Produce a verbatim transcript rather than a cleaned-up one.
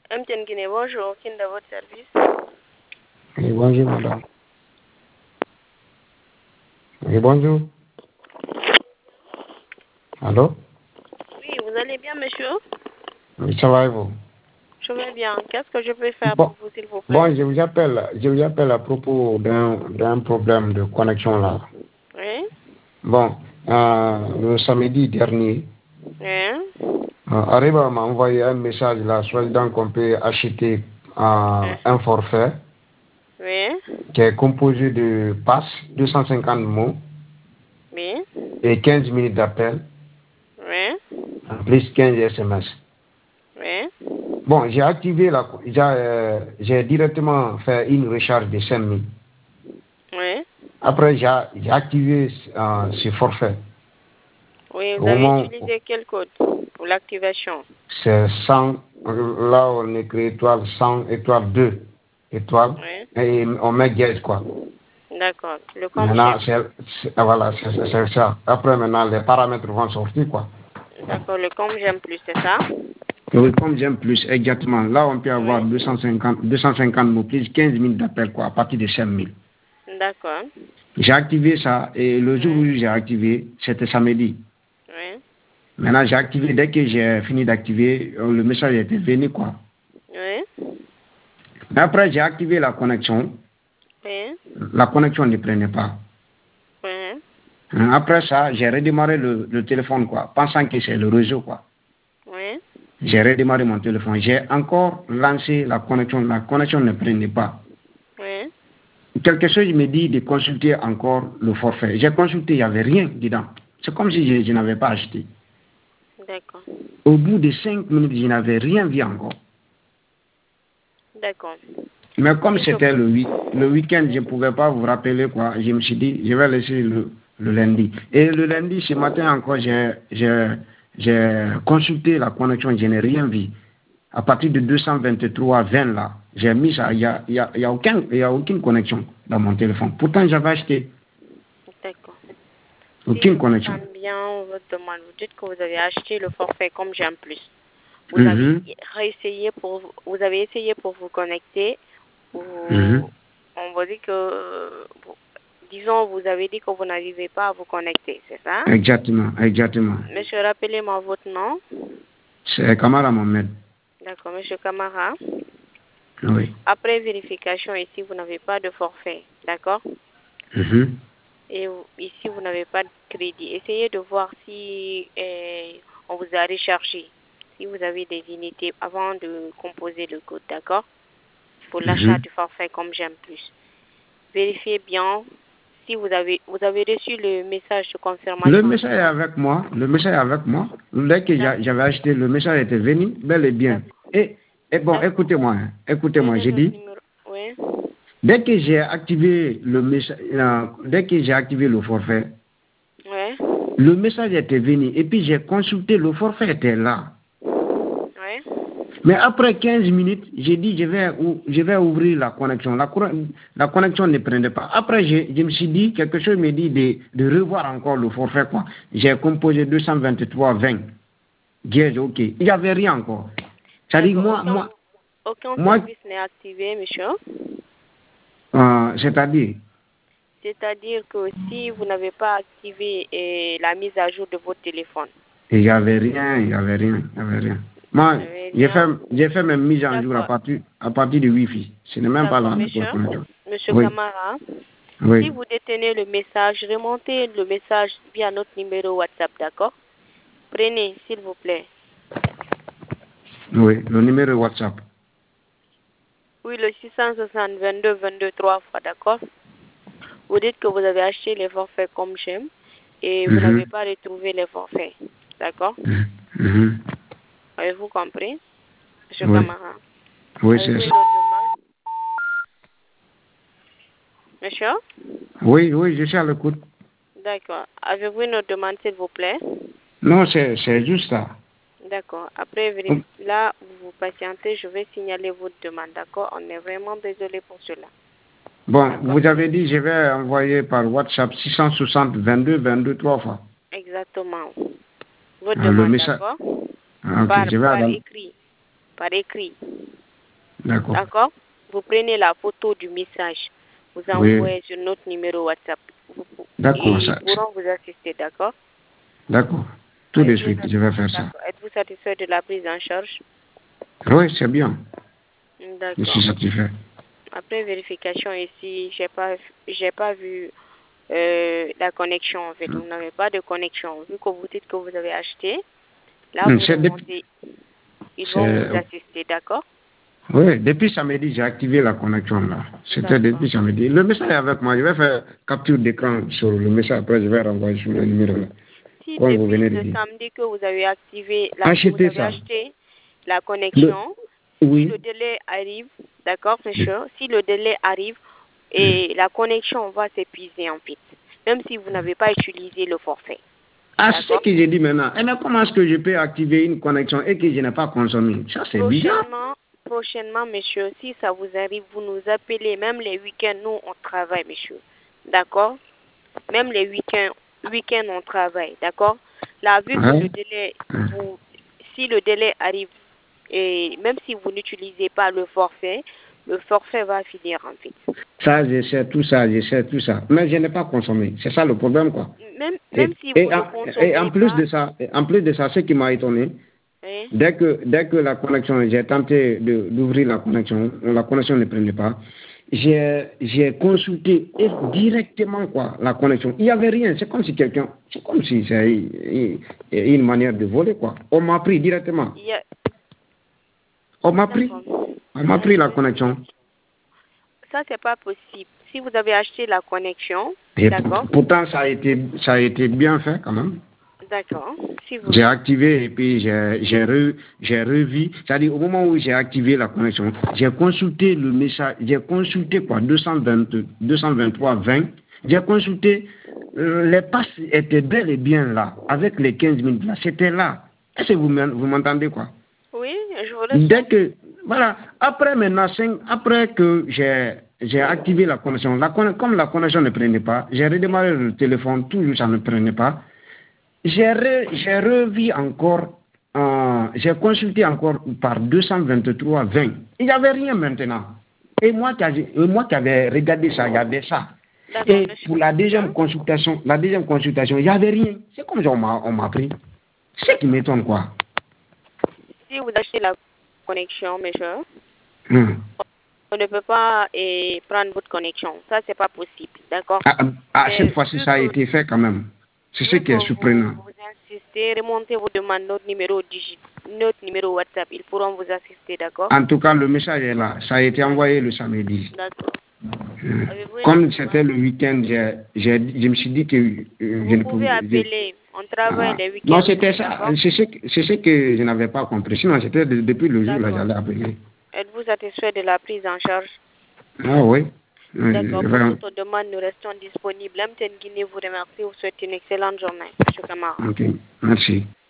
M T N Guinée, bonjour, qui est dans votre service? Oui, bonjour, madame. Oui, bonjour. Allô? Oui, vous allez bien, monsieur? Oui, ça va et vous? Je vais bien. Qu'est-ce que je peux faire Bon, pour vous, s'il vous plaît? bon je vous appelle, je vous appelle à propos d'un d'un problème de connexion là. Oui? Bon, euh, le samedi dernier, Oui? euh, Arriba m'a envoyé un message là, soi-disant qu'on peut acheter euh, Oui? un forfait Oui? qui est composé de passe, deux cent cinquante mots Oui? et quinze minutes d'appel, Oui? en plus quinze S M S. Oui? Bon, j'ai activé la, j'ai euh, j'ai directement fait une recharge de cinq mille. Oui? Après, j'ai j'ai activé euh, ce forfait. Oui, vous Au avez moment, utilisé quel code pour l'activation? c'est cent, là on écrit étoile cent, étoile deux, étoile, Oui? et on met dièse quoi. D'accord. Le com Maintenant, j'aime. c'est, c'est- voilà, c'est c'est ça. Après, maintenant, les paramètres vont sortir quoi. D'accord, le com j'aime plus, c'est ça? Oui, comme j'aime plus, exactement. Là, on peut avoir Oui? deux cent cinquante, deux cent cinquante mots plus quinze minutes d'appel quoi, à partir de cinq mille. D'accord. J'ai activé ça et le jour où Oui? j'ai activé, c'était samedi. Oui? Maintenant, j'ai activé, dès que j'ai fini d'activer, euh, le message était venu quoi. Oui? Mais après, j'ai activé la connexion. Oui? La connexion ne prenait pas. Oui? Hein, Après ça, j'ai redémarré le, le téléphone, quoi, pensant que c'est le réseau, quoi. Oui? J'ai redémarré mon téléphone. J'ai encore lancé la connexion. La connexion ne prenait pas. Oui? Quelque chose me dit de consulter encore le forfait. J'ai consulté, il n'y avait rien dedans. C'est comme si je, je n'avais pas acheté. D'accord. Au bout de cinq minutes, je n'avais rien vu encore. D'accord. Mais comme Si je... c'était le, week- le week-end, je ne pouvais pas vous rappeler quoi. Je me suis dit, je vais laisser le, le lundi. Et le lundi, ce matin encore, j'ai, j'ai, j'ai consulté la connexion, je n'ai rien vu. À partir de deux cent vingt-trois vingt là, j'ai mis ça, il n'y a, il y a, il y a, aucun, il y a aucune connexion dans mon téléphone. Pourtant, j'avais acheté D'accord. Si je aucune connexion. comprends bien votre demande, vous dites que vous avez acheté le forfait comme j'aime plus. Vous avez Mhm, réessayé pour vous vous avez essayé pour vous connecter. mhm. Vous, on vous dit que euh, vous- disons vous avez dit que vous n'arrivez pas à vous connecter, c'est ça? Exactement, exactement. Monsieur, rappelez-moi votre nom. C'est Kamara Mohamed. D'accord, monsieur Camara. Oui. Après vérification ici, vous n'avez pas de forfait, d'accord? Mhm. Et vous- ici, vous n'avez pas de crédit. Essayez de voir si euh, on vous a rechargé, si vous avez des unités avant de composer le code, d'accord? Pour l'achat Mhm. du forfait comme j'aime plus. Vérifiez bien si vous avez vous avez reçu le message de Le confirmation message est déjà. avec moi. Le message est avec moi. Dès que j'a- j'avais acheté, le message était venu, bel et bien. D'accord. Et, et bon, D'accord. écoutez-moi, hein, écoutez-moi, Prenez j'ai le dit, numéro. Oui. dès que j'ai activé le message, euh, dès que j'ai activé le forfait, Oui. le message était venu. Et puis j'ai consulté, le forfait était là. Oui. Mais après quinze minutes, j'ai dit, je vais, ou- je vais ouvrir la connexion. La, cour- la connexion ne prenait pas. Après, je, je me suis dit, quelque chose me dit de, de revoir encore le forfait, quoi. J'ai composé deux cent vingt-trois vingt. Dièse, ok. Il n'y avait rien encore. Ça dit, D'accord. moi, Aucun moi, aucun moi, service n'est activé, monsieur. euh, c'est-à-dire, C'est-à-dire que si vous n'avez pas activé euh, la mise à jour de votre téléphone, il n'y avait rien, il n'y avait rien, il n'y avait rien. Moi, vous n'avez j'ai fait, rien. j'ai fait mes mises en jour à D'accord. partir, à partir du Wi-Fi. Ce n'est même pas D'accord, là avec la monsieur. connexion. Monsieur Oui, Camara, si oui, vous détenez le message, remontez le message via notre numéro WhatsApp, d'accord? Prenez, s'il vous plaît. oui, le numéro WhatsApp. Oui, le six cent soixante vingt-deux vingt-deux trois fois, d'accord? Vous dites que vous avez acheté les forfaits comme j'aime et vous Mhm, n'avez pas retrouvé les forfaits, d'accord? mhm, mhm. Avez-vous compris, monsieur Oui, Camara? oui, c'est Avez-vous une ça. autre demande? Monsieur? Oui, oui, je suis à l'écoute. D'accord. Avez-vous une autre demande, s'il vous plaît? Non, c'est, c'est juste ça. D'accord. Après, vérif- là, vous vous patientez, je vais signaler votre demande, d'accord? On est vraiment désolé pour cela. Bon, D'accord? vous avez dit, je vais envoyer par WhatsApp six cent soixante vingt-deux vingt-deux trois fois. Exactement. Votre Ah, le demande, message. d'accord? Ah, ok, Par, je vais par aller. écrit. par écrit. D'accord. D'accord? Vous prenez la photo du message, vous Oui. envoyez sur notre numéro WhatsApp. D'accord, Et ça- ils pourront vous assister, d'accord? D'accord. Tout de Êtes-vous suite, je vais faire ça. d'accord. Êtes-vous satisfait de la prise en charge? Oui, c'est bien. Je D'accord. suis satisfait. Après vérification ici, j'ai pas, j'ai pas vu euh, la connexion en fait. Vous n'avez pas de connexion. Vu que vous dites que vous avez acheté, là Hmm, vous c'est remontez, ils vont c'est- vous assister, d'accord? Oui, depuis samedi, j'ai activé la connexion là. C'était D'accord. depuis samedi. Le message est avec moi. Je vais faire capture d'écran sur le message. Après, je vais renvoyer sur le numéro là. Si Comme vous depuis venez de le dire. samedi que vous avez activé, la, vous Achetez avez ça. acheté la Le- connexion, si Oui. le délai arrive, d'accord, monsieur, si le délai arrive et la connexion va s'épuiser en fait, même si vous n'avez pas utilisé le forfait, Ah, c'est ce d'accord? que j'ai dit maintenant. Eh, mais comment est-ce que je peux activer une connexion et que je n'ai pas consommé? Ça, c'est bizarre. Prochainement, prochainement, monsieur, si ça vous arrive, vous nous appelez, même les week-ends, nous, on travaille, monsieur, d'accord? Même les week-ends, week-ends, on travaille, d'accord? Là, vu que Hein? le délai, vous, si le délai arrive, et même si vous n'utilisez pas le forfait, le forfait va finir en fait. Ça, je sais tout ça, je sais tout ça. Mais je n'ai pas consommé. C'est ça le problème, quoi. Même, Et, même si et vous ne en, consommez et en plus pas, de ça, en plus de ça, ce qui m'a étonné, hein, dès que, dès que la connexion, j'ai tenté de- d'ouvrir la connexion, la connexion ne prenait pas. J'ai, j'ai consulté et directement quoi, la connexion. Il n'y avait rien. C'est comme si quelqu'un, c'est comme si c'est une, une manière de voler quoi. On m'a pris directement. il y a, On m'a pris. d'accord. On m'a pris la connexion. Ça, c'est pas possible. Si vous avez acheté la connexion, Et d'accord, pour- pourtant, ça a été, ça a été bien fait quand même. d'accord, si vous, J'ai activé et puis j'ai, j'ai, re- j'ai revu. C'est-à-dire, au moment où j'ai activé la connexion, j'ai consulté le message, j'ai consulté quoi, deux cent vingt, deux cent vingt-trois vingt. J'ai consulté, euh, les passes étaient bel et bien là, avec les quinze minutes là, c'était là. Est-ce que vous, m'en- vous m'entendez quoi? oui, je vous laisse. Dès que, voilà, après maintenant, cinq- après que j'ai, j'ai activé la connexion, la conne- comme la connexion ne prenait pas, j'ai redémarré le téléphone, toujours ça ne prenait pas. J'ai, re, j'ai revu encore, euh, j'ai consulté encore par deux cent vingt-trois vingt. Il n'y avait rien maintenant. Et moi qui, avais, et moi qui avais regardé ça, il y avait ça. D'accord, Et monsieur. pour la deuxième Hein? consultation, la deuxième consultation, il n'y avait rien. C'est comme ça on m'a, on m'a pris. C'est ce qui m'étonne quoi. Si vous achetez la connexion, monsieur, Hmm. on ne peut pas eh, prendre votre connexion. Ça, c'est pas possible, d'accord? Ah, ah, Mais cette fois-ci, vu ça a que, été fait quand même. C'est ce vu qui que est vous, surprenant. vous insistez, remontez vos demandes, notre numéro digi, notre numéro WhatsApp, ils pourront vous assister, d'accord? En tout cas, le message est là. Ça a été D'accord. envoyé le samedi. D'accord. Hmm. Avez-vous une Comme autre c'était demande? le week-end, j'ai, j'ai- je me suis dit que euh, je Vous ne pouvez pouvais. je- appeler. On travaille Ah. les Non, week-ends c'était aussi, ça. d'accord? C'est ce, que- c'est ce que je n'avais pas compris. Sinon, c'était de- depuis le jour là, D'accord. j'allais appeler. Êtes-vous satisfait de la prise en charge? Ah oui. Oui, D'accord. je Pour vais- d'autres demandes, nous restons disponibles. M T N Guinée vous remercie. Vous souhaite une excellente journée, M. Camara. Ok, merci.